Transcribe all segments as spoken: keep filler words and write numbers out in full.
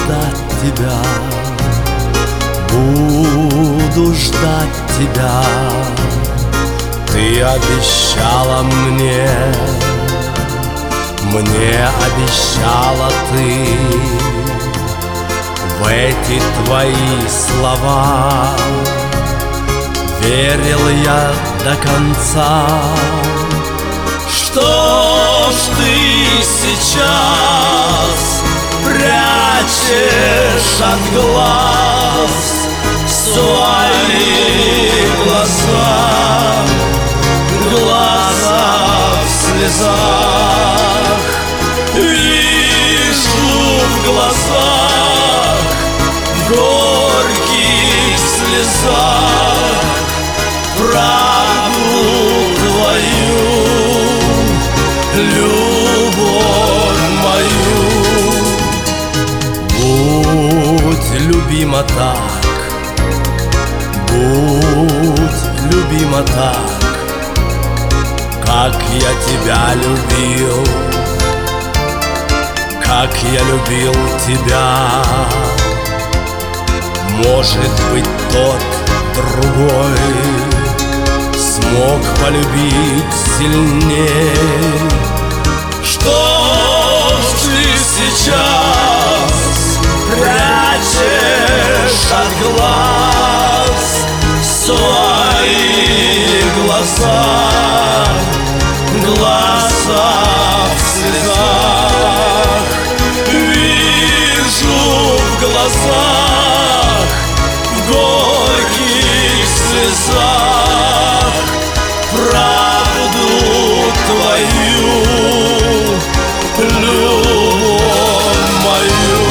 ждать тебя, буду ждать тебя. Ты обещала мне, мне обещала ты. В эти твои слова верил я до конца. Что ж ты сейчас прячешь от глаз свои глаза, глаза в слезах? Вижу в глазах, в горьких слезах правду твою, любовь мою. Будь любима так, будь любима так, как я тебя любил, как я любил тебя. Может быть, тот другой смог полюбить сильней. Что ж ты сейчас прячешь от глаз свои глаза, глаза в слезах? Вижу в глазах, в горьких слезах правду твою, любовь мою.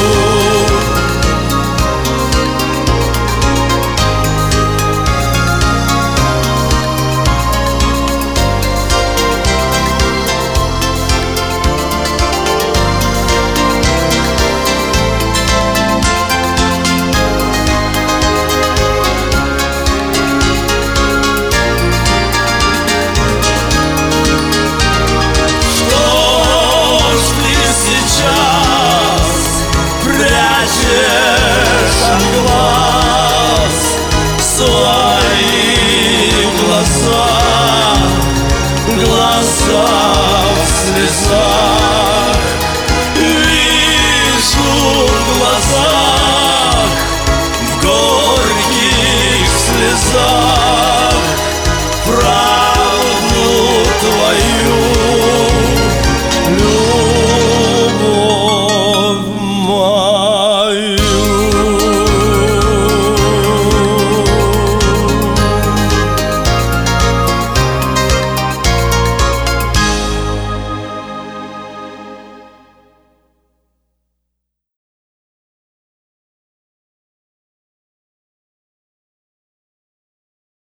Глаза в слезах, вижу в глазах, в горьких слезах